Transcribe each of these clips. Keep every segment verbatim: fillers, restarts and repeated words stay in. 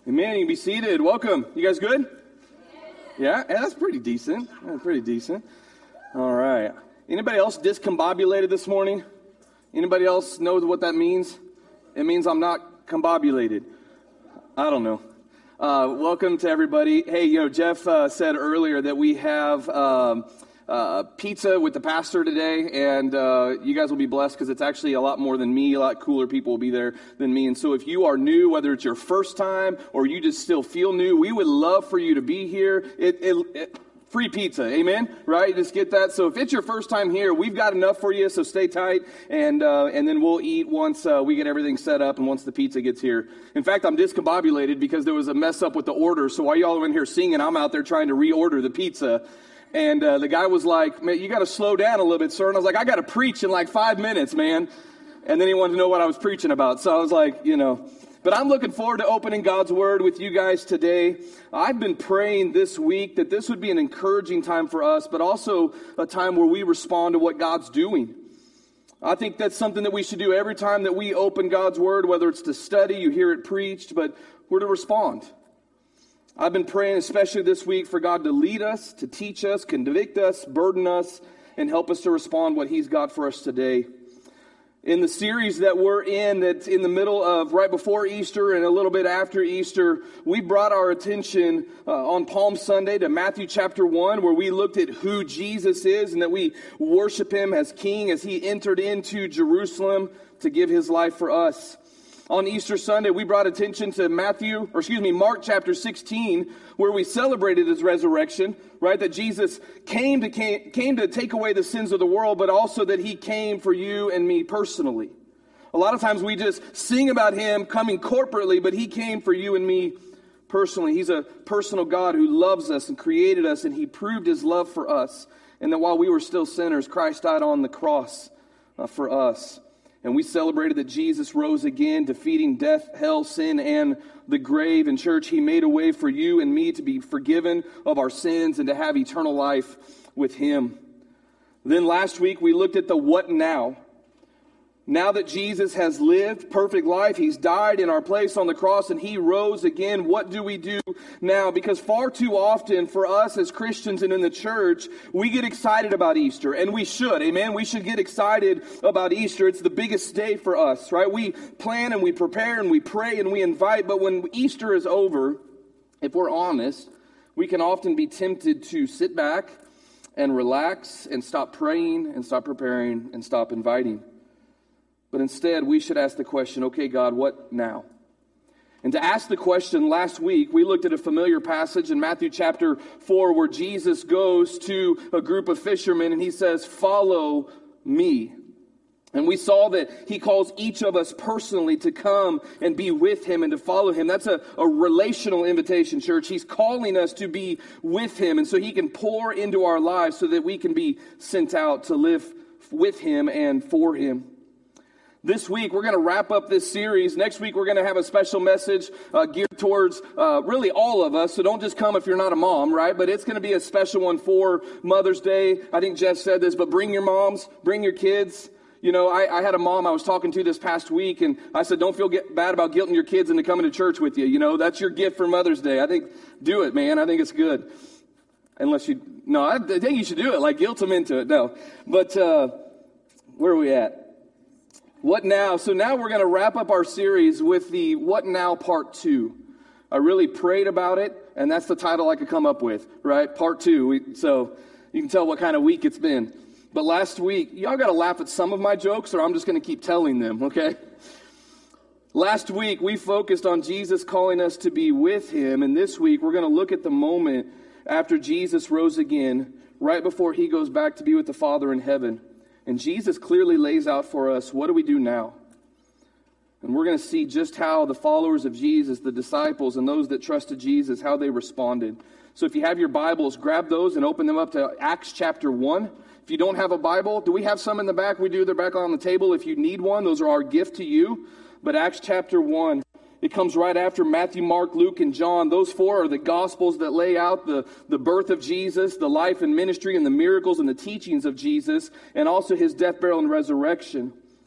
Amen. You can be seated. Welcome. You guys good? Yeah, yeah, that's pretty decent. That's pretty decent. All right. Anybody else discombobulated this morning? Anybody else know what that means? It means I'm not combobulated. I don't know. Uh, welcome to everybody. Hey, you know, Jeff uh, said earlier that we have um, uh, pizza with the pastor today, and uh, you guys will be blessed because it's actually a lot more than me. A lot cooler people will be there than me. And so if you are new, whether it's your first time or you just still feel new, we would love for you to be here. It, it, it Free pizza, amen? Right? Just get that. So if it's your first time here, we've got enough for you, so stay tight, and uh, and then we'll eat once uh, we get everything set up and once the pizza gets here. In fact, I'm discombobulated because there was a mess up with the order, so while y'all are in here singing, I'm out there trying to reorder the pizza. And uh, the guy was like, man, you got to slow down a little bit, sir. And I was like, I got to preach in like five minutes, man. And then he wanted to know what I was preaching about. So I was like, you know... But I'm looking forward to opening God's Word with you guys today. I've been praying this week that this would be an encouraging time for us, but also a time where we respond to what God's doing. I think that's something that we should do every time that we open God's Word, whether it's to study, you hear it preached, but we're to respond. I've been praying especially this week for God to lead us, to teach us, convict us, burden us, and help us to respond what He's got for us today. In the series that we're in, that's in the middle of right before Easter and a little bit after Easter, we brought our attention uh, on Palm Sunday to Matthew chapter one, where we looked at who Jesus is and that we worship Him as King as He entered into Jerusalem to give His life for us. On Easter Sunday, we brought attention to Matthew, or excuse me, Mark chapter sixteen, where we celebrated His resurrection, right? That Jesus came to came, came to take away the sins of the world, but also that He came for you and me personally. A lot of times we just sing about Him coming corporately, but He came for you and me personally. He's a personal God who loves us and created us, and He proved His love for us. And that while we were still sinners, Christ died on the cross uh, for us. And we celebrated that Jesus rose again, defeating death, hell, sin, and the grave. In church, He made a way for you and me to be forgiven of our sins and to have eternal life with Him. Then last week, we looked at the what now. Now that Jesus has lived perfect life, He's died in our place on the cross, and He rose again. What do we do now? Because far too often for us as Christians and in the church, we get excited about Easter, and we should, amen? We should get excited about Easter. It's the biggest day for us, right? We plan and we prepare and we pray and we invite, but when Easter is over, if we're honest, we can often be tempted to sit back and relax and stop praying and stop preparing and stop inviting. But instead, we should ask the question, okay, God, what now? And to ask the question, last week, we looked at a familiar passage in Matthew chapter four where Jesus goes to a group of fishermen and He says, follow me. And we saw that He calls each of us personally to come and be with Him and to follow Him. That's a, a relational invitation, church. He's calling us to be with Him, and so He can pour into our lives so that we can be sent out to live with Him and for Him. This week, we're going to wrap up this series. Next week, we're going to have a special message uh, geared towards uh, really all of us. So don't just come if you're not a mom, right? But it's going to be a special one for Mother's Day. I think Jeff said this, but bring your moms, bring your kids. You know, I, I had a mom I was talking to this past week, and I said, don't feel get bad about guilting your kids into coming to church with you. You know, that's your gift for Mother's Day. I think, do it, man. I think it's good. Unless you, no, I think you should do it. Like, guilt them into it. No. But uh, where are we at? What now? So now we're going to wrap up our series with the What Now Part two. I really prayed about it, and that's the title I could come up with, right? Part two. We, so you can tell what kind of week it's been. But last week, y'all got to laugh at some of my jokes, or I'm just going to keep telling them, okay? Last week, we focused on Jesus calling us to be with Him, and this week, we're going to look at the moment after Jesus rose again, right before He goes back to be with the Father in heaven. And Jesus clearly lays out for us, what do we do now? And we're going to see just how the followers of Jesus, the disciples, and those that trusted Jesus, how they responded. So if you have your Bibles, grab those and open them up to Acts chapter one. If you don't have a Bible, do we have some in the back? We do. They're back on the table. If you need one, those are our gift to you. But Acts chapter one. It comes right after Matthew, Mark, Luke, and John. Those four are the Gospels that lay out the, the birth of Jesus, the life and ministry, and the miracles and the teachings of Jesus, and also His death, burial, and resurrection.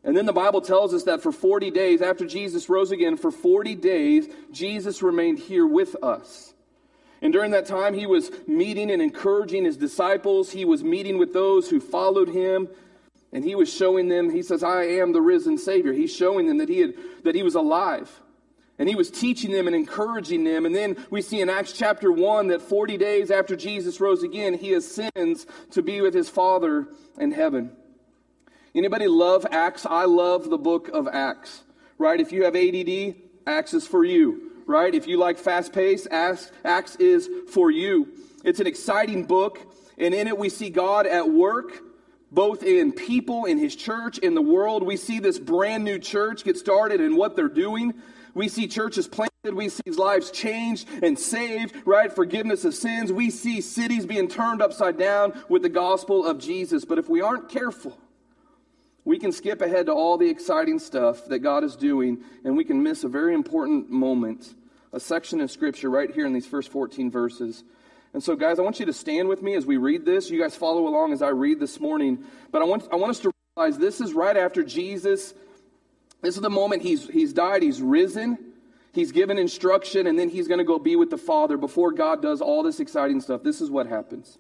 And then the Bible tells us that for forty days, after Jesus rose again, for forty days, Jesus remained here with us. And during that time, he was meeting and encouraging his disciples. He was meeting with those who followed him. And he was showing them, he says, I am the risen Savior. He's showing them that he had, that he was alive. And he was teaching them and encouraging them. And then we see in Acts chapter one that forty days after Jesus rose again, he ascends to be with his Father in heaven. Anybody love Acts? I love the book of Acts, right? If you have A D D, Acts is for you, right? If you like fast pace, Acts, Acts is for you. It's an exciting book, and in it we see God at work, both in people, in his church, in the world. We see this brand new church get started and what they're doing. We see churches planted. We see lives changed and saved, right? Forgiveness of sins. We see cities being turned upside down with the gospel of Jesus. But if we aren't careful, we can skip ahead to all the exciting stuff that God is doing, and we can miss a very important moment, a section in Scripture right here in these first fourteen verses. And so, guys, I want you to stand with me as we read this. You guys follow along as I read this morning. But I want I want us to realize this is right after Jesus. This is the moment he's he's died, he's risen, he's given instruction, and then he's going to go be with the Father before God does all this exciting stuff. This is what happens.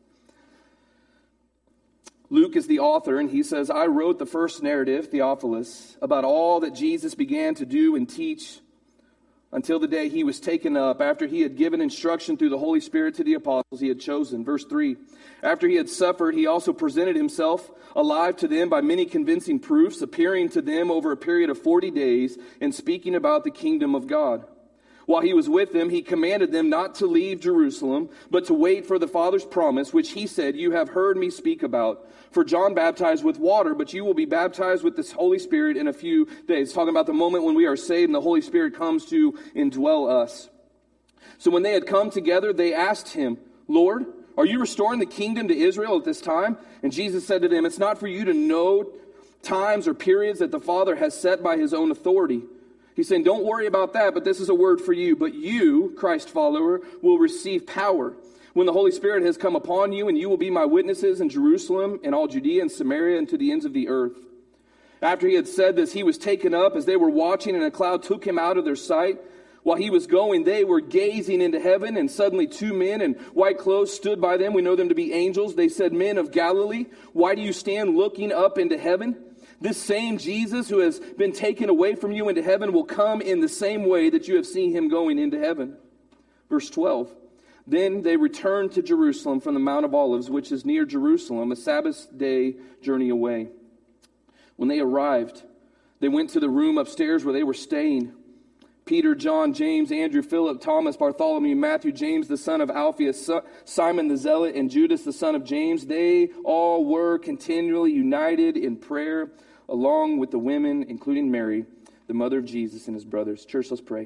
Luke is the author, and he says, I wrote the first narrative, Theophilus, about all that Jesus began to do and teach until the day he was taken up, after he had given instruction through the Holy Spirit to the apostles he had chosen. Verse three, after he had suffered, he also presented himself alive to them by many convincing proofs, appearing to them over a period of forty days and speaking about the kingdom of God. While he was with them, he commanded them not to leave Jerusalem, but to wait for the Father's promise, which he said, you have heard me speak about. For John baptized with water, but you will be baptized with the Holy Spirit in a few days. Talking about the moment when we are saved and the Holy Spirit comes to indwell us. So when they had come together, they asked him, Lord, are you restoring the kingdom to Israel at this time? And Jesus said to them, it's not for you to know times or periods that the Father has set by his own authority. He's saying, don't worry about that, but this is a word for you. But you, Christ follower, will receive power when the Holy Spirit has come upon you, and you will be my witnesses in Jerusalem and all Judea and Samaria and to the ends of the earth. After he had said this, he was taken up as they were watching, and a cloud took him out of their sight. While he was going, they were gazing into heaven, and suddenly two men in white clothes stood by them. We know them to be angels. They said, Men of Galilee, why do you stand looking up into heaven? This same Jesus who has been taken away from you into heaven will come in the same way that you have seen him going into heaven. Verse twelve. Then they returned to Jerusalem from the Mount of Olives, which is near Jerusalem, a Sabbath day journey away. When they arrived, they went to the room upstairs where they were staying. Peter, John, James, Andrew, Philip, Thomas, Bartholomew, Matthew, James, the son of Alphaeus, Simon the Zealot, and Judas, the son of James. They all were continually united in prayer, along with the women, including Mary, the mother of Jesus, and his brothers. Church, let's pray.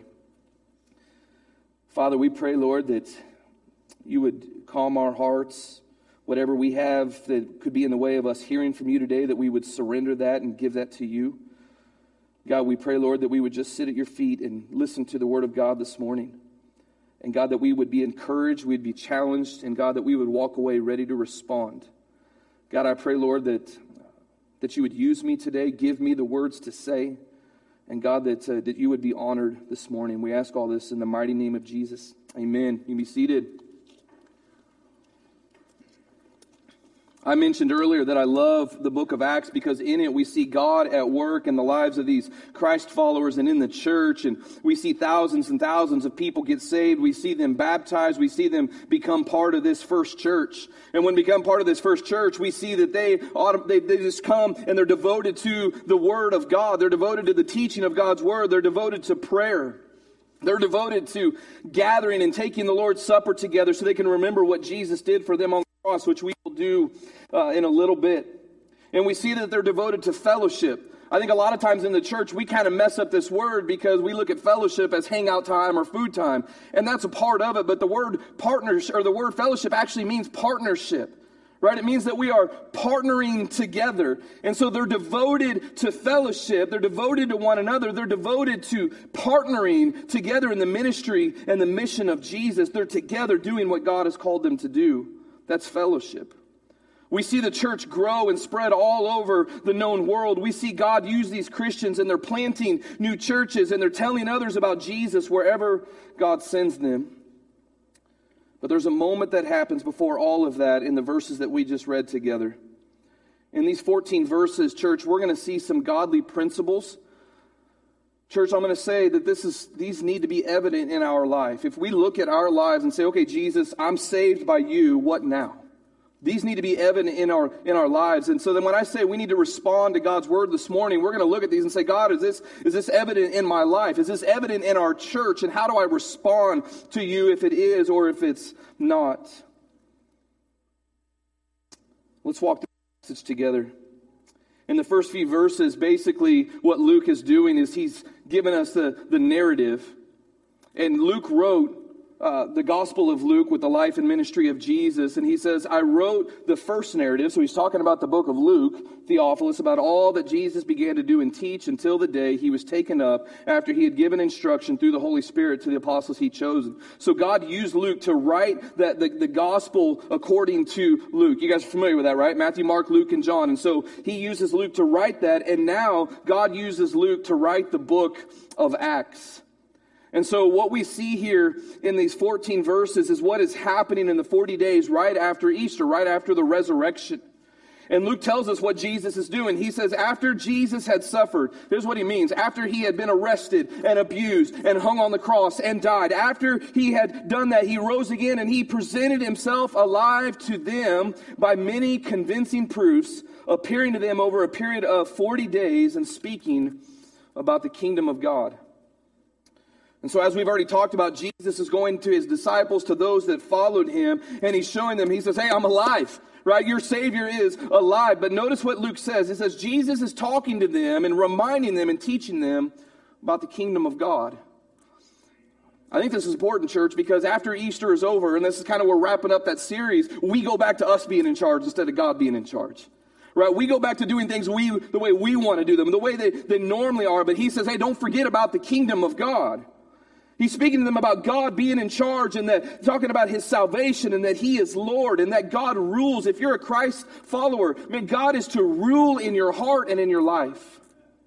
Father, we pray, Lord, that you would calm our hearts. Whatever we have that could be in the way of us hearing from you today, that we would surrender that and give that to you. God, we pray, Lord, that we would just sit at your feet and listen to the word of God this morning. And God, that we would be encouraged, we'd be challenged, and God, that we would walk away ready to respond. God, I pray, Lord, that that you would use me today, give me the words to say, and God, that uh, that you would be honored this morning. We ask all this in the mighty name of Jesus. Amen. You can be seated. I mentioned earlier that I love the book of Acts because in it we see God at work in the lives of these Christ followers and in the church. And we see thousands and thousands of people get saved. We see them baptized. We see them become part of this first church. And when they become part of this first church, we see that they, they, they just come and they're devoted to the Word of God. They're devoted to the teaching of God's Word. They're devoted to prayer. They're devoted to gathering and taking the Lord's Supper together so they can remember what Jesus did for them on the cross, which we will do uh, in a little bit. And we see that they're devoted to fellowship. I think a lot of times in the church, we kind of mess up this word because we look at fellowship as hangout time or food time. And that's a part of it. But the word partners or the word fellowship actually means partnership. Right? It means that we are partnering together. And so they're devoted to fellowship. They're devoted to one another. They're devoted to partnering together in the ministry and the mission of Jesus. They're together doing what God has called them to do. That's fellowship. We see the church grow and spread all over the known world. We see God use these Christians, and they're planting new churches, and they're telling others about Jesus wherever God sends them. But there's a moment that happens before all of that in the verses that we just read together. In these fourteen verses, church, we're going to see some godly principles. Church, I'm going to say that this is these need to be evident in our life. If we look at our lives and say, okay, Jesus, I'm saved by you, what now? These need to be evident in our in our lives. And so then when I say we need to respond to God's word this morning, we're going to look at these and say, God, is this is this evident in my life? Is this evident in our church? And how do I respond to you if it is or if it's not? Let's walk through the passage together. In the first few verses, basically what Luke is doing is he's given us the, the narrative. And Luke wrote Uh, the Gospel of Luke with the life and ministry of Jesus. And he says, I wrote the first narrative. So he's talking about the book of Luke, Theophilus, about all that Jesus began to do and teach until the day he was taken up after he had given instruction through the Holy Spirit to the apostles he'd chosen. So God used Luke to write that the, the Gospel according to Luke. You guys are familiar with that, right? Matthew, Mark, Luke, and John. And so he uses Luke to write that. And now God uses Luke to write the book of Acts. And so what we see here in these fourteen verses is what is happening in the forty days right after Easter, right after the resurrection. And Luke tells us what Jesus is doing. He says after Jesus had suffered, here's what he means. After he had been arrested and abused and hung on the cross and died. After he had done that, he rose again and he presented himself alive to them by many convincing proofs, appearing to them over a period of forty days and speaking about the kingdom of God. And so as we've already talked about, Jesus is going to his disciples, to those that followed him, and he's showing them, he says, hey, I'm alive, right? Your Savior is alive. But notice what Luke says. It says Jesus is talking to them and reminding them and teaching them about the kingdom of God. I think this is important, church, because after Easter is over, and this is kind of where we're wrapping up that series, we go back to us being in charge instead of God being in charge. Right? We go back to doing things we the way we want to do them, the way they, they normally are. But he says, hey, don't forget about the kingdom of God. He's speaking to them about God being in charge and that talking about his salvation and that he is Lord and that God rules. If you're a Christ follower, man, God is to rule in your heart and in your life.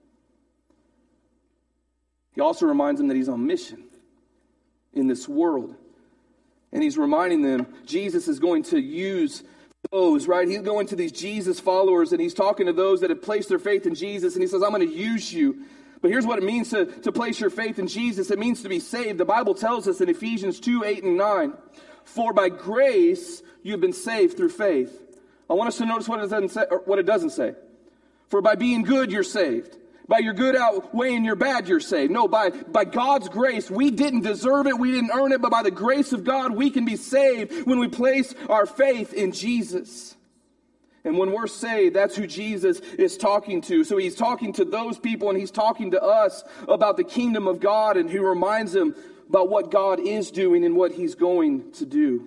He also reminds them that he's on mission in this world. And he's reminding them Jesus is going to use those, right? He's going to these Jesus followers and he's talking to those that have placed their faith in Jesus. And he says, I'm going to use you. But here's what it means to, to place your faith in Jesus. It means to be saved. The Bible tells us in Ephesians two, eight, and nine, for by grace you've been saved through faith. I want us to notice what it doesn't say. Or what it doesn't say. For by being good, you're saved. By your good outweighing your bad, you're saved. No, by, by God's grace, we didn't deserve it, we didn't earn it, but by the grace of God, we can be saved when we place our faith in Jesus. And when we're saved, that's who Jesus is talking to. So he's talking to those people and he's talking to us about the kingdom of God, and he reminds them about what God is doing and what he's going to do.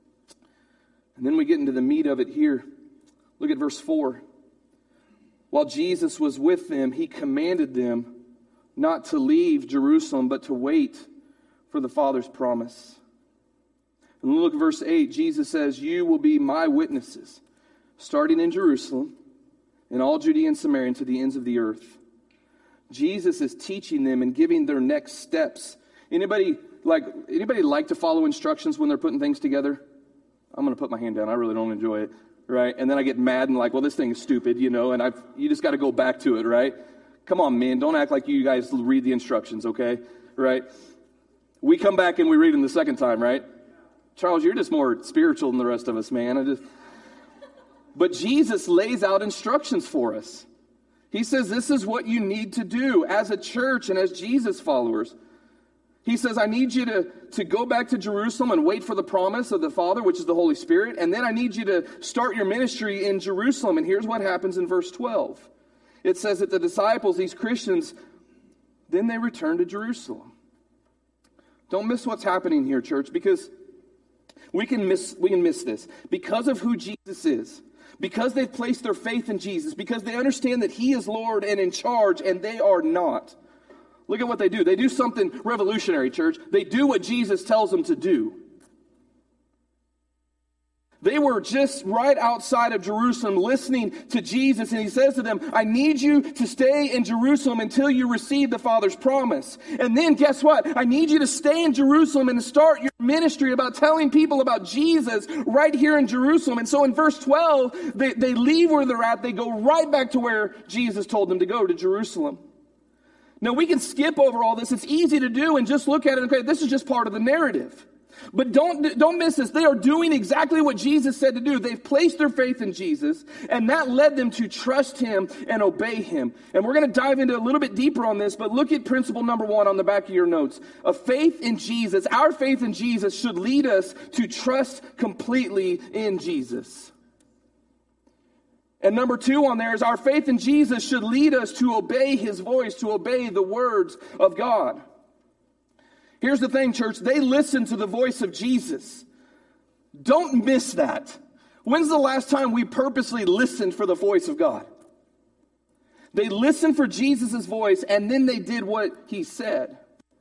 And then we get into the meat of it here. Look at verse four. While Jesus was with them, he commanded them not to leave Jerusalem, but to wait for the Father's promise. And look at verse eight. Jesus says, you will be my witnesses, starting in Jerusalem, in all Judea and Samaria, and to the ends of the earth. Jesus is teaching them and giving their next steps. Anybody like anybody like to follow instructions when they're putting things together? I'm going to put my hand down. I really don't enjoy it, right? And then I get mad and like, well, this thing is stupid, you know, and I've you just got to go back to it, right? Come on, man, don't act like you guys read the instructions, okay? Right? We come back and we read them the second time, right? Charles, you're just more spiritual than the rest of us, man. I just... But Jesus lays out instructions for us. He says this is what you need to do as a church and as Jesus followers. He says, I need you to, to go back to Jerusalem and wait for the promise of the Father, which is the Holy Spirit. And then I need you to start your ministry in Jerusalem. And here's what happens in verse twelve. It says that the disciples, these Christians, then they return to Jerusalem. Don't miss what's happening here, church, because we can miss, we can miss this. Because of who Jesus is, because they've placed their faith in Jesus, because they understand that he is Lord and in charge, and they are not. Look at what they do. They do something revolutionary, church. They do what Jesus tells them to do. They were just right outside of Jerusalem listening to Jesus, and he says to them, I need you to stay in Jerusalem until you receive the Father's promise. And then guess what? I need you to stay in Jerusalem and to start your ministry about telling people about Jesus right here in Jerusalem. And so in verse twelve, they, they leave where they're at. They go right back to where Jesus told them to go, to Jerusalem. Now we can skip over all this. It's easy to do and just look at it and okay, this is just part of the narrative. But don't, don't miss this. They are doing exactly what Jesus said to do. They've placed their faith in Jesus, and that led them to trust him and obey him. And we're going to dive into a little bit deeper on this, but look at principle number one on the back of your notes. A faith in Jesus, our faith in Jesus should lead us to trust completely in Jesus. And number two on there is our faith in Jesus should lead us to obey his voice, to obey the words of God. Here's the thing, church. They listen to the voice of Jesus. Don't miss that. When's the last time we purposely listened for the voice of God? They listened for Jesus' voice, and then they did what he said.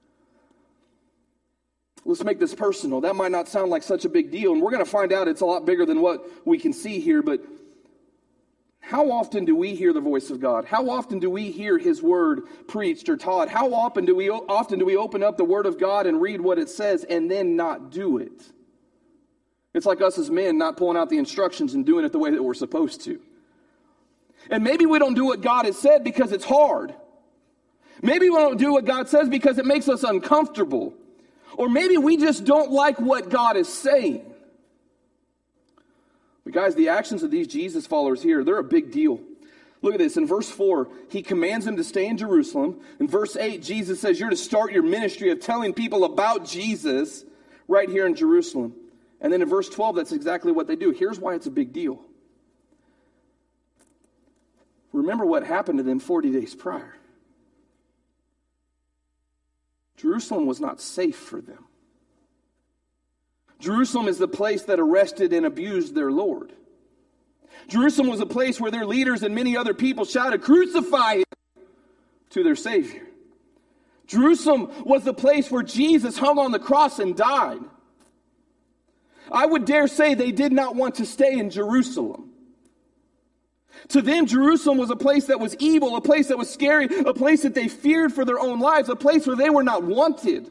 Let's make this personal. That might not sound like such a big deal, and we're going to find out it's a lot bigger than what we can see here, but how often do we hear the voice of God? How often do we hear his word preached or taught? How often do we often do we open up the word of God and read what it says and then not do it? It's like us as men not pulling out the instructions and doing it the way that we're supposed to. And maybe we don't do what God has said because it's hard. Maybe we don't do what God says because it makes us uncomfortable. Or maybe we just don't like what God is saying. But guys, the actions of these Jesus followers here, they're a big deal. Look at this. In verse four, he commands them to stay in Jerusalem. In verse eight, Jesus says you're to start your ministry of telling people about Jesus right here in Jerusalem. And then in verse twelve, that's exactly what they do. Here's why it's a big deal. Remember what happened to them forty days prior. Jerusalem was not safe for them. Jerusalem is the place that arrested and abused their Lord. Jerusalem was a place where their leaders and many other people shouted, "Crucify him," to their Savior. Jerusalem was the place where Jesus hung on the cross and died. I would dare say they did not want to stay in Jerusalem. To them, Jerusalem was a place that was evil, a place that was scary, a place that they feared for their own lives, a place where they were not wanted.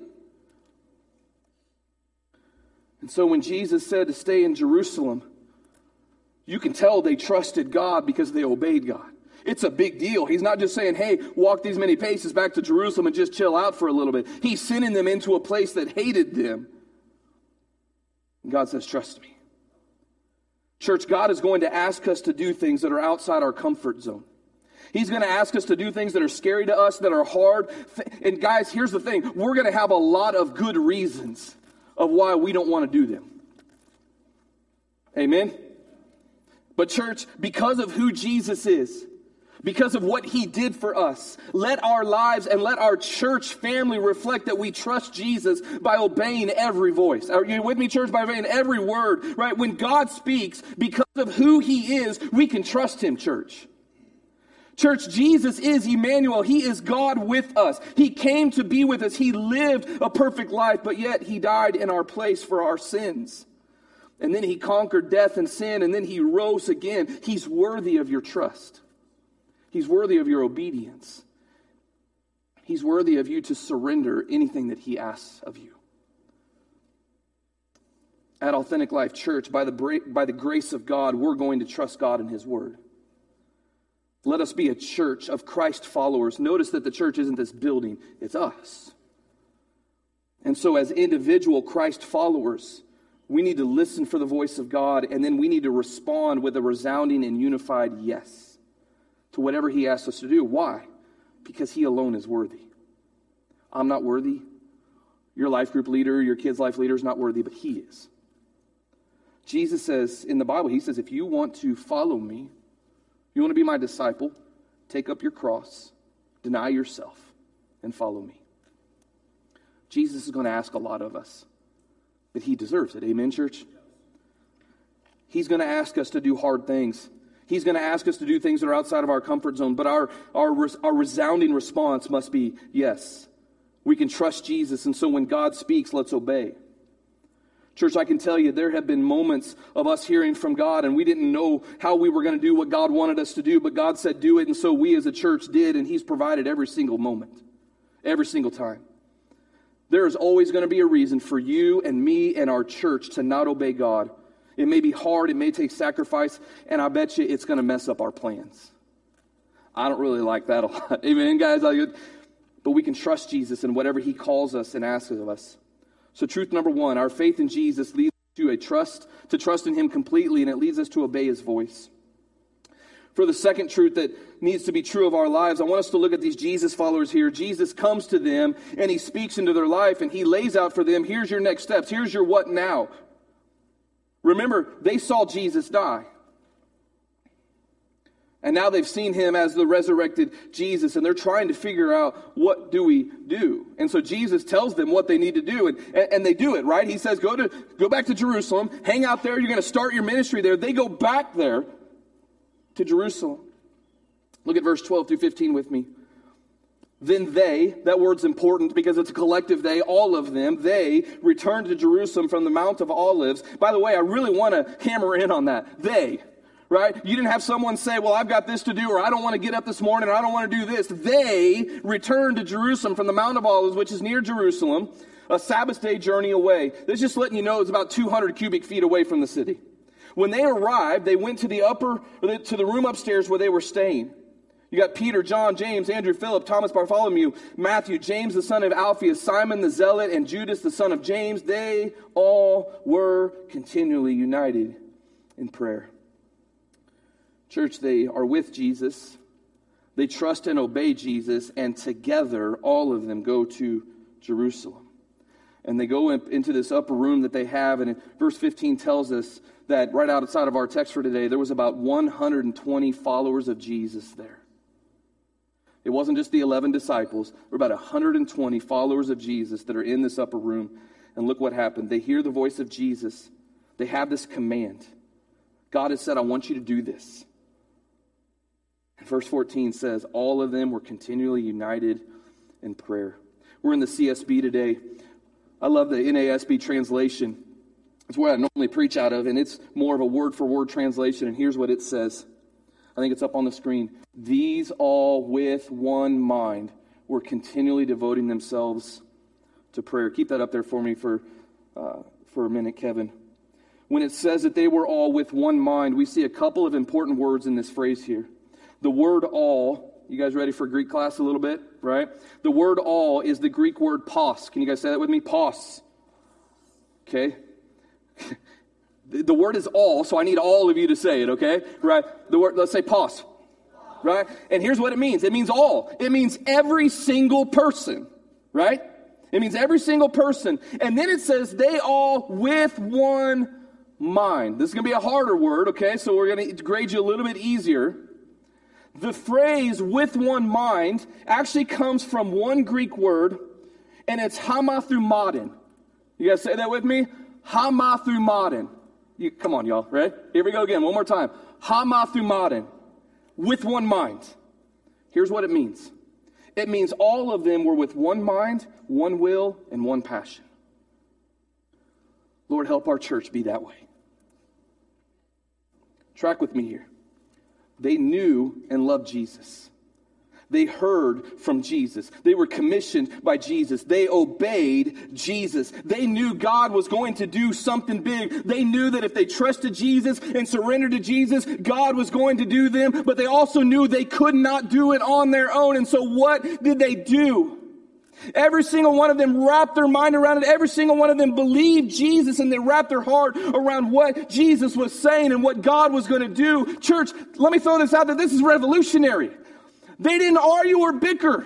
And so when Jesus said to stay in Jerusalem, you can tell they trusted God because they obeyed God. It's a big deal. He's not just saying, hey, walk these many paces back to Jerusalem and just chill out for a little bit. He's sending them into a place that hated them. And God says, trust me. Church, God is going to ask us to do things that are outside our comfort zone. He's going to ask us to do things that are scary to us, that are hard. And guys, here's the thing. We're going to have a lot of good reasons of why we don't want to do them. Amen? But church, because of who Jesus is, because of what he did for us, let our lives and let our church family reflect that we trust Jesus by obeying every voice. Are you with me, church? By obeying every word, right? When God speaks, because of who he is, we can trust him, church. Church, Jesus is Emmanuel. He is God with us. He came to be with us. He lived a perfect life, but yet he died in our place for our sins. And then he conquered death and sin, and then he rose again. He's worthy of your trust. He's worthy of your obedience. He's worthy of you to surrender anything that he asks of you. At Authentic Life Church, by the, by the grace of God, we're going to trust God in his word. Let us be a church of Christ followers. Notice that the church isn't this building, it's us. And so as individual Christ followers, we need to listen for the voice of God, and then we need to respond with a resounding and unified yes to whatever he asks us to do. Why? Because he alone is worthy. I'm not worthy. Your life group leader, your kid's life leader is not worthy, but he is. Jesus says in the Bible, he says, if you want to follow me, you want to be my disciple, take up your cross, deny yourself, and follow me. Jesus is going to ask a lot of us, but he deserves it. Amen, church? He's going to ask us to do hard things. He's going to ask us to do things that are outside of our comfort zone, but our, our, our resounding response must be yes. We can trust Jesus, and so when God speaks, let's obey. Church, I can tell you there have been moments of us hearing from God and we didn't know how we were going to do what God wanted us to do, but God said do it, and so we as a church did, and He's provided every single moment, every single time. There is always going to be a reason for you and me and our church to not obey God. It may be hard, it may take sacrifice, and I bet you it's going to mess up our plans. I don't really like that a lot. Amen, guys? But we can trust Jesus in whatever He calls us and asks of us. So truth number one, our faith in Jesus leads to a trust, to trust in Him completely, and it leads us to obey His voice. For the second truth that needs to be true of our lives, I want us to look at these Jesus followers here. Jesus comes to them, and He speaks into their life, and He lays out for them, here's your next steps, here's your what now. Remember, they saw Jesus die. And now they've seen Him as the resurrected Jesus, and they're trying to figure out, what do we do? And so Jesus tells them what they need to do, and, and, and they do it, right? He says, go to go back to Jerusalem, hang out there, you're going to start your ministry there. They go back there to Jerusalem. Look at verse twelve through fifteen with me. Then they, that word's important because it's a collective they, all of them, they returned to Jerusalem from the Mount of Olives. By the way, I really want to hammer in on that. They. Right? You didn't have someone say, well, I've got this to do, or I don't want to get up this morning, or I don't want to do this. They returned to Jerusalem from the Mount of Olives, which is near Jerusalem, a Sabbath day journey away. This just letting you know it's about two hundred cubic feet away from the city. When they arrived, they went to the upper, to the room upstairs where they were staying. You got Peter, John, James, Andrew, Philip, Thomas, Bartholomew, Matthew, James, the son of Alphaeus, Simon the Zealot, and Judas, the son of James. They all were continually united in prayer. Church, they are with Jesus. They trust and obey Jesus, and together, all of them go to Jerusalem. And they go in, into this upper room that they have, and verse fifteen tells us that right outside of our text for today, there was about one hundred twenty followers of Jesus there. It wasn't just the eleven disciples. There were about one hundred twenty followers of Jesus that are in this upper room. And look what happened. They hear the voice of Jesus. They have this command. God has said, I want you to do this. Verse fourteen says, all of them were continually united in prayer. We're in the C S B today. I love the N A S B translation. It's where I normally preach out of, and it's more of a word-for-word translation, and here's what it says. I think it's up on the screen. These all with one mind were continually devoting themselves to prayer. Keep that up there for me for, uh, for a minute, Kevin. When it says that they were all with one mind, we see a couple of important words in this phrase here. The word all, you guys ready for Greek class a little bit, right? The word all is the Greek word pos. Can you guys say that with me? Pos. Okay. The word is all, so I need all of you to say it, okay? Right? The word, let's say pos. Right? And here's what it means. It means all. It means every single person, right? It means every single person. And then it says they all with one mind. This is going to be a harder word, okay? So we're going to grade you a little bit easier. The phrase with one mind actually comes from one Greek word, and it's hamathumadin. You guys say that with me? Hamathumadin. You, come on, y'all. Right? Here we go again. One more time. Hamathumadin. With one mind. Here's what it means. It means all of them were with one mind, one will, and one passion. Lord, help our church be that way. Track with me here. They knew and loved Jesus. They heard from Jesus. They were commissioned by Jesus. They obeyed Jesus. They knew God was going to do something big. They knew that if they trusted Jesus and surrendered to Jesus, God was going to do them. But they also knew they could not do it on their own. And so what did they do? Every single one of them wrapped their mind around it. Every single one of them believed Jesus, and they wrapped their heart around what Jesus was saying and what God was going to do. Church, let me throw this out there. This is revolutionary. They didn't argue or bicker.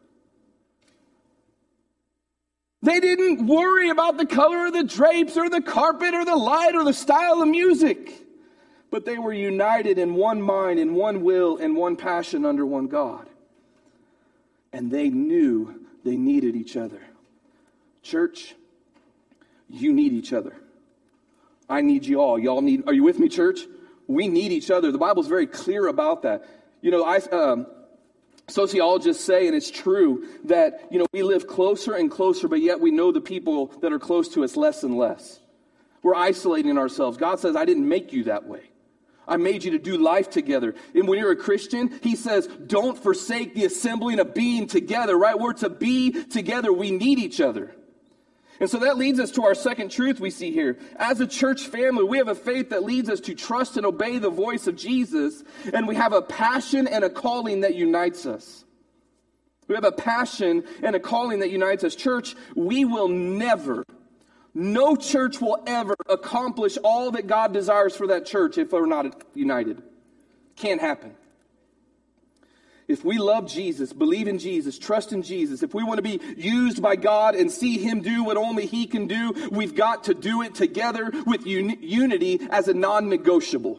They didn't worry about the color of the drapes or the carpet or the light or the style of music. But they were united in one mind, in one will, and one passion under one God. And they knew they needed each other. Church, you need each other. I need you all. Y'all need, are you with me, church? We need each other. The Bible's very clear about that. You know, I, um, sociologists say, and it's true, that, you know, we live closer and closer, but yet we know the people that are close to us less and less. We're isolating ourselves. God says, I didn't make you that way. I made you to do life together. And when you're a Christian, he says, don't forsake the assembling of being together, right? We're to be together. We need each other. And so that leads us to our second truth we see here. As a church family, we have a faith that leads us to trust and obey the voice of Jesus. And we have a passion and a calling that unites us. We have a passion and a calling that unites us. Church, we will never, no church will ever accomplish all that God desires for that church if we're not united. Can't happen. If we love Jesus, believe in Jesus, trust in Jesus, if we want to be used by God and see him do what only he can do, we've got to do it together with un- unity as a non-negotiable.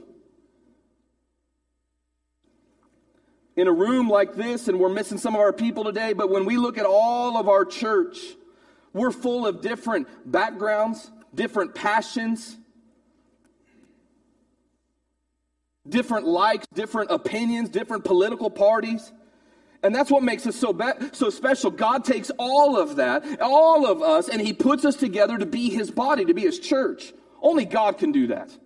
In a room like this, and we're missing some of our people today, but when we look at all of our church, we're full of different backgrounds, different passions, different likes, different opinions, different political parties. And that's what makes us so ba- so special. God takes all of that, all of us, and he puts us together to be his body, to be his church. Only God can do that.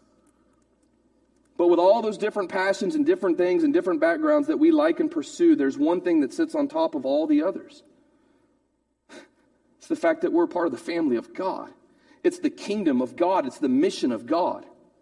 But with all those different passions and different things and different backgrounds that we like and pursue, there's one thing that sits on top of all the others. It's the fact that we're part of the family of God. It's the kingdom of God. It's the mission of God.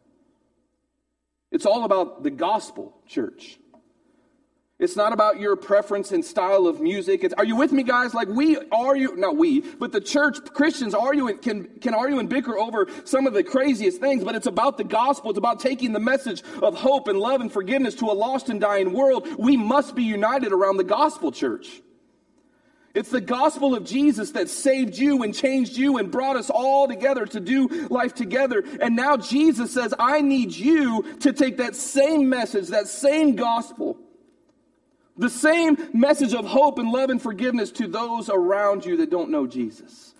It's all about the gospel, church. It's not about your preference and style of music. It's, are you with me, guys? Like we argue, not we, but the church, Christians argue and can, can argue and bicker over some of the craziest things, but it's about the gospel. It's about taking the message of hope and love and forgiveness to a lost and dying world. We must be united around the gospel, church. It's the gospel of Jesus that saved you and changed you and brought us all together to do life together. And now Jesus says, I need you to take that same message, that same gospel, the same message of hope and love and forgiveness to those around you that don't know Jesus.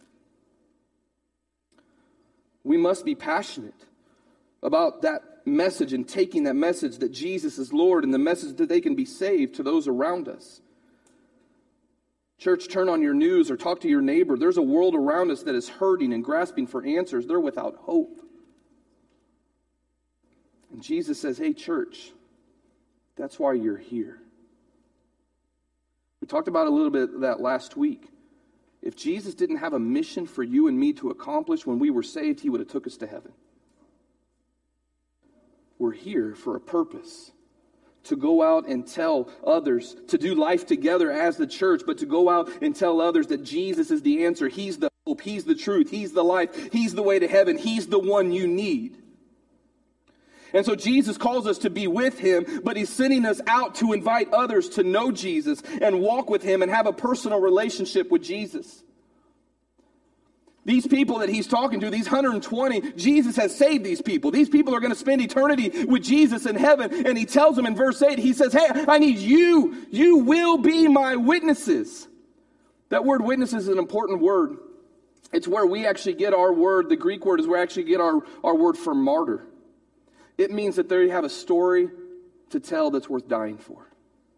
We must be passionate about that message and taking that message that Jesus is Lord and the message that they can be saved to those around us. Church, turn on your news or talk to your neighbor. There's a world around us that is hurting and grasping for answers. They're without hope. And Jesus says, hey, church, that's why you're here. We talked about a little bit of that last week. If Jesus didn't have a mission for you and me to accomplish when we were saved, he would have took us to heaven. We're here for a purpose. To go out and tell others, to do life together as the church, but to go out and tell others that Jesus is the answer. He's the hope. He's the truth. He's the life. He's the way to heaven. He's the one you need. And so Jesus calls us to be with him, but he's sending us out to invite others to know Jesus and walk with him and have a personal relationship with Jesus. These people that he's talking to, these one hundred twenty, Jesus has saved these people. These people are going to spend eternity with Jesus in heaven. And he tells them in verse eight, he says, hey, I need you. You will be my witnesses. That word witnesses is an important word. It's where we actually get our word. The Greek word is where we actually get our, our word for martyr. It means that they have a story to tell that's worth dying for.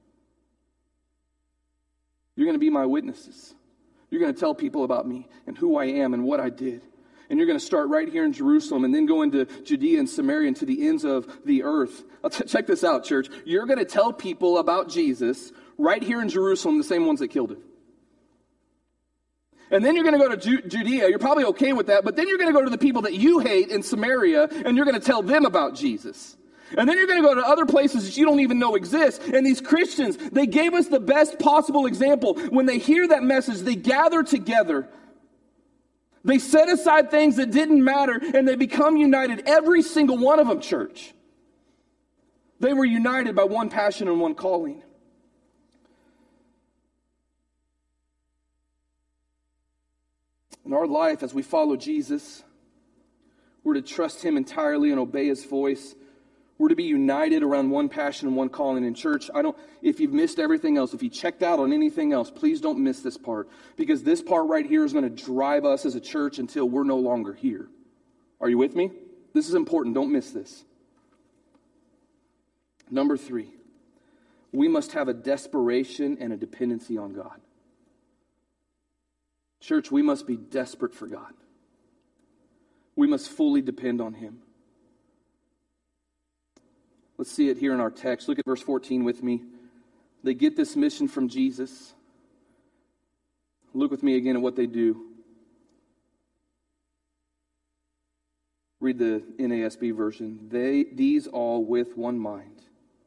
You're going to be my witnesses. You're going to tell people about me and who I am and what I did. And you're going to start right here in Jerusalem and then go into Judea and Samaria and to the ends of the earth. I'll t- check this out, church. You're going to tell people about Jesus right here in Jerusalem, the same ones that killed him. And then you're going to go to Ju- Judea. You're probably okay with that. But then you're going to go to the people that you hate in Samaria and you're going to tell them about Jesus. And then you're going to go to other places that you don't even know exist. And these Christians, they gave us the best possible example. When they hear that message, they gather together. They set aside things that didn't matter, and they become united. Every single one of them, church. They were united by one passion and one calling. In our life, as we follow Jesus, we're to trust him entirely and obey his voice. We're to be united around one passion and one calling. In church, I don't, if you've missed everything else, if you checked out on anything else, please don't miss this part. Because this part right here is going to drive us as a church until we're no longer here. Are you with me? This is important. Don't miss this. Number three, we must have a desperation and a dependency on God. Church, we must be desperate for God. We must fully depend on him. Let's see it here in our text. Look at verse fourteen with me. They get this mission from Jesus. Look with me again at what they do. Read the N A S B version. They, these all with one mind.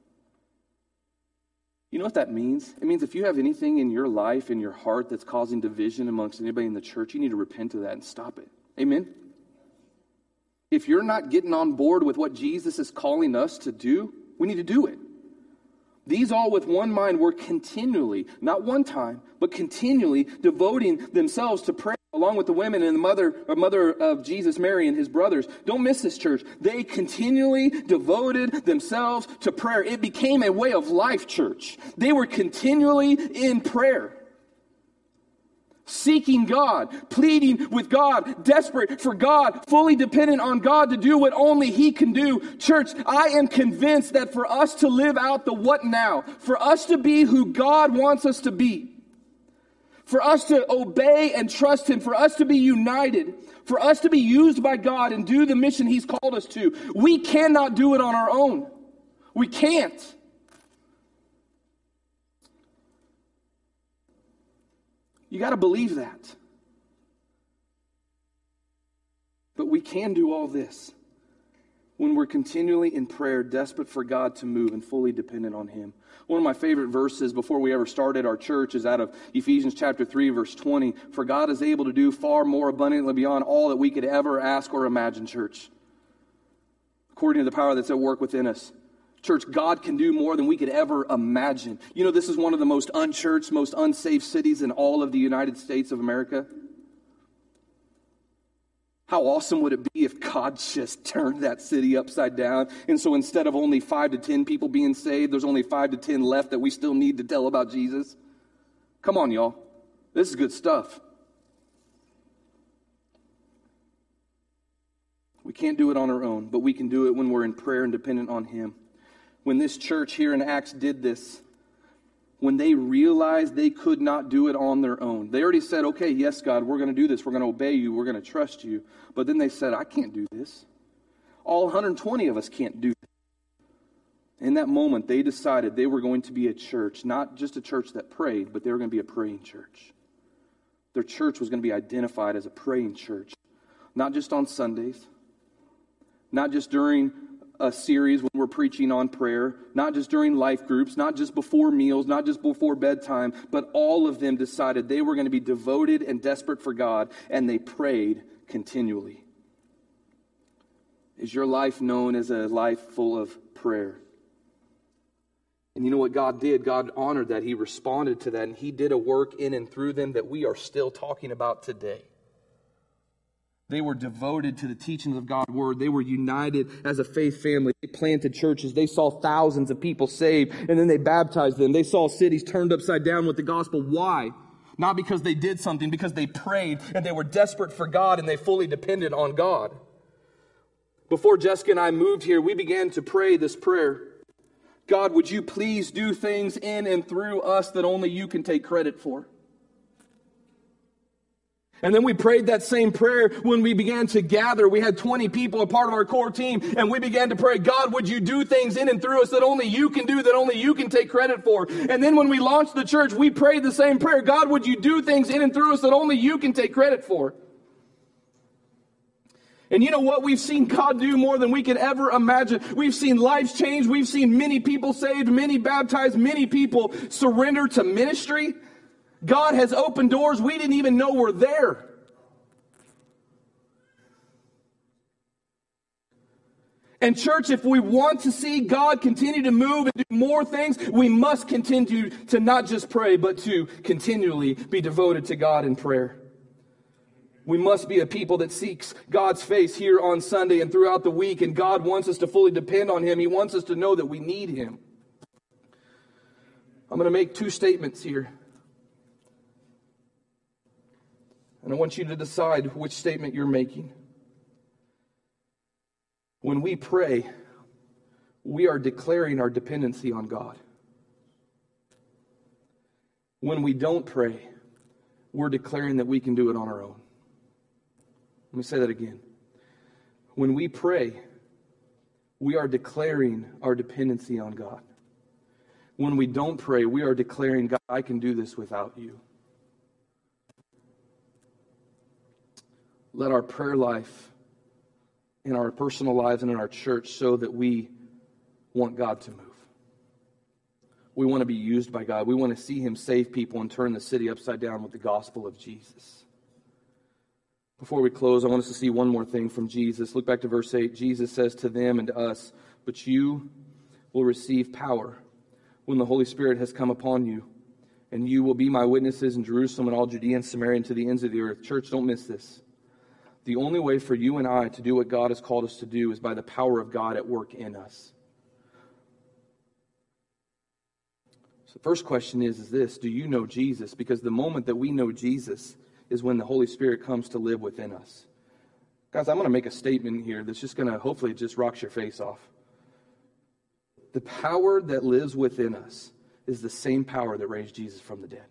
You know what that means? It means if you have anything in your life, in your heart, that's causing division amongst anybody in the church, you need to repent of that and stop it. Amen? If you're not getting on board with what Jesus is calling us to do, we need to do it. These all with one mind were continually, not one time, but continually devoting themselves to prayer along with the women and the mother, or mother of Jesus, Mary, and his brothers. Don't miss this, church. They continually devoted themselves to prayer. It became a way of life, church. They were continually in prayer. Seeking God, pleading with God, desperate for God, fully dependent on God to do what only he can do. Church, I am convinced that for us to live out the what now, for us to be who God wants us to be, for us to obey and trust him, for us to be united, for us to be used by God and do the mission he's called us to, we cannot do it on our own. We can't. You got to believe that. But we can do all this when we're continually in prayer, desperate for God to move and fully dependent on him. One of my favorite verses before we ever started our church is out of Ephesians chapter three, verse twenty. For God is able to do far more abundantly beyond all that we could ever ask or imagine, church, according to the power that's at work within us. Church, God can do more than we could ever imagine. You know, this is one of the most unchurched, most unsafe cities in all of the United States of America. How awesome would it be if God just turned that city upside down? And so instead of only five to ten people being saved, there's only five to ten left that we still need to tell about Jesus. Come on, y'all. This is good stuff. We can't do it on our own, but we can do it when we're in prayer and dependent on him. When this church here in Acts did this, when they realized they could not do it on their own. They already said, okay, yes, God, we're going to do this. We're going to obey you. We're going to trust you. But then they said, I can't do this. All one hundred twenty of us can't do this. In that moment, they decided they were going to be a church, not just a church that prayed, but they were going to be a praying church. Their church was going to be identified as a praying church, not just on Sundays, not just during a series when we're preaching on prayer, not just during life groups, not just before meals, not just before bedtime, but all of them decided they were going to be devoted and desperate for God, and they prayed continually. Is your life known as a life full of prayer? And you know what God did? God honored that. He responded to that, and he did a work in and through them that we are still talking about today. They were devoted to the teachings of God's word. They were united as a faith family. They planted churches. They saw thousands of people saved, and then they baptized them. They saw cities turned upside down with the gospel. Why? Not because they did something, because they prayed, and they were desperate for God, and they fully depended on God. Before Jessica and I moved here, we began to pray this prayer. God, would you please do things in and through us that only you can take credit for? And then we prayed that same prayer when we began to gather. We had twenty people, a part of our core team, and we began to pray, God, would you do things in and through us that only you can do, that only you can take credit for? And then when we launched the church, we prayed the same prayer. God, would you do things in and through us that only you can take credit for? And you know what? We've seen God do more than we could ever imagine. We've seen lives change. We've seen many people saved, many baptized, many people surrender to ministry. God has opened doors we didn't even know were there. And church, if we want to see God continue to move and do more things, we must continue to not just pray, but to continually be devoted to God in prayer. We must be a people that seeks God's face here on Sunday and throughout the week, and God wants us to fully depend on him. He wants us to know that we need him. I'm going to make two statements here. And I want you to decide which statement you're making. When we pray, we are declaring our dependency on God. When we don't pray, we're declaring that we can do it on our own. Let me say that again. When we pray, we are declaring our dependency on God. When we don't pray, we are declaring, God, I can do this without you. Let our prayer life in our personal lives and in our church show that we want God to move. We want to be used by God. We want to see Him save people and turn the city upside down with the gospel of Jesus. Before we close, I want us to see one more thing from Jesus. Look back to verse eight. Jesus says to them and to us, "But you will receive power when the Holy Spirit has come upon you, and you will be my witnesses in Jerusalem and all Judea and Samaria and to the ends of the earth." Church, don't miss this. The only way for you and I to do what God has called us to do is by the power of God at work in us. So the first question is, is this: do you know Jesus? Because the moment that we know Jesus is when the Holy Spirit comes to live within us. Guys, I'm going to make a statement here that's just going to, hopefully, it just rocks your face off. The power that lives within us is the same power that raised Jesus from the dead.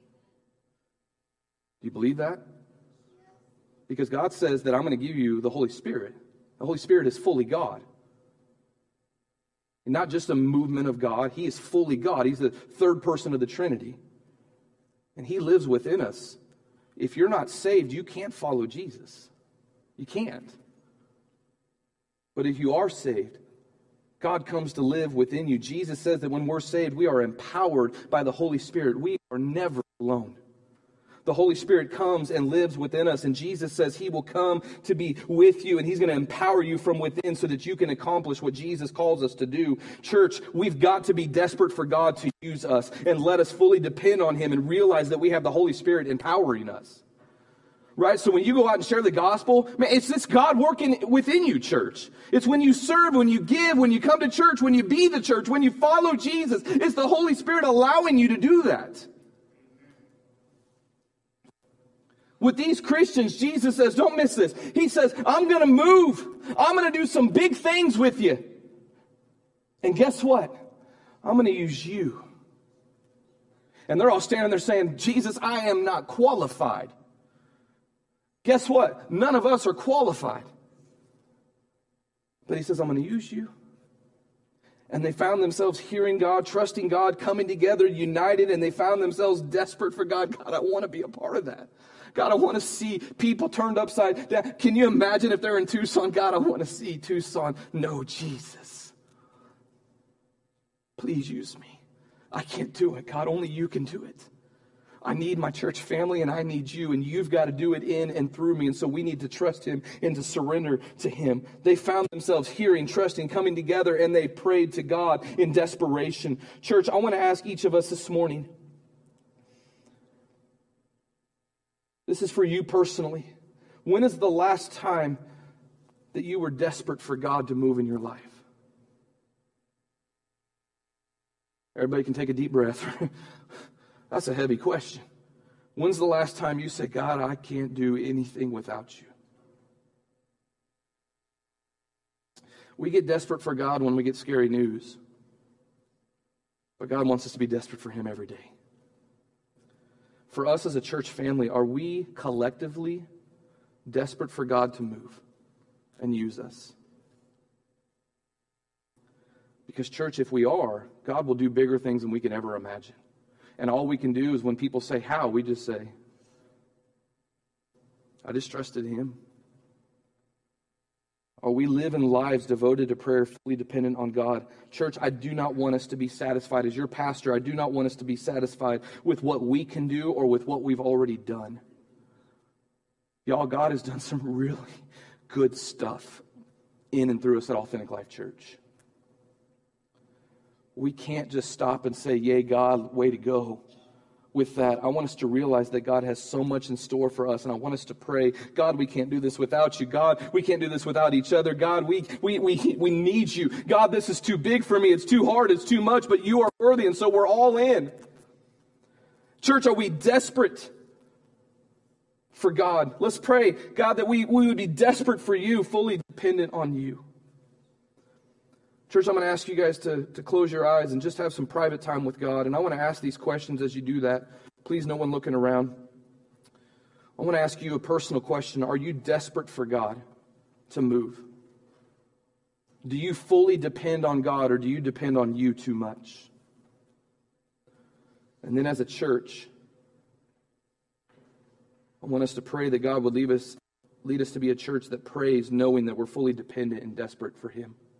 Do you believe that? Because God says that I'm going to give you the Holy Spirit. The Holy Spirit is fully God. And not just a movement of God. He is fully God. He's the third person of the Trinity. And He lives within us. If you're not saved, you can't follow Jesus. You can't. But if you are saved, God comes to live within you. Jesus says that when we're saved, we are empowered by the Holy Spirit. We are never alone. The Holy Spirit comes and lives within us, and Jesus says He will come to be with you, and He's going to empower you from within so that you can accomplish what Jesus calls us to do. Church, we've got to be desperate for God to use us, and let us fully depend on Him and realize that we have the Holy Spirit empowering us. Right? So when you go out and share the gospel, man, it's this God working within you, church. It's when you serve, when you give, when you come to church, when you be the church, when you follow Jesus. It's the Holy Spirit allowing you to do that. With these Christians, Jesus says, don't miss this. He says, I'm going to move. I'm going to do some big things with you. And guess what? I'm going to use you. And they're all standing there saying, Jesus, I am not qualified. Guess what? None of us are qualified. But He says, I'm going to use you. And they found themselves hearing God, trusting God, coming together, united, and they found themselves desperate for God. God, I want to be a part of that. God, I want to see people turned upside down. Can you imagine if they're in Tucson? God, I want to see Tucson know Jesus. Please use me. I can't do it. God, only you can do it. I need my church family and I need you, and you've got to do it in and through me. And so we need to trust Him and to surrender to Him. They found themselves hearing, trusting, coming together, and they prayed to God in desperation. Church, I want to ask each of us this morning. This is for you personally. When is the last time that you were desperate for God to move in your life? Everybody can take a deep breath. That's a heavy question. When's the last time you said, God, I can't do anything without you? We get desperate for God when we get scary news. But God wants us to be desperate for Him every day. For us as a church family, are we collectively desperate for God to move and use us? Because, church, if we are, God will do bigger things than we can ever imagine. And all we can do is when people say how, we just say, I just trusted Him. Or we live in lives devoted to prayer, fully dependent on God. Church, I do not want us to be satisfied. As your pastor, I do not want us to be satisfied with what we can do or with what we've already done. Y'all, God has done some really good stuff in and through us at Authentic Life Church. We can't just stop and say, yay, God, way to go. With that, I want us to realize that God has so much in store for us, and I want us to pray, God, we can't do this without you. God, we can't do this without each other. God, we we we we need you. God, this is too big for me. It's too hard. It's too much, but you are worthy, and so we're all in. Church, are we desperate for God? Let's pray, God, that we, we would be desperate for you, fully dependent on you. Church, I'm going to ask you guys to, to close your eyes and just have some private time with God. And I want to ask these questions as you do that. Please, no one looking around. I want to ask you a personal question. Are you desperate for God to move? Do you fully depend on God, or do you depend on you too much? And then as a church, I want us to pray that God would lead us, lead us to be a church that prays knowing that we're fully dependent and desperate for Him.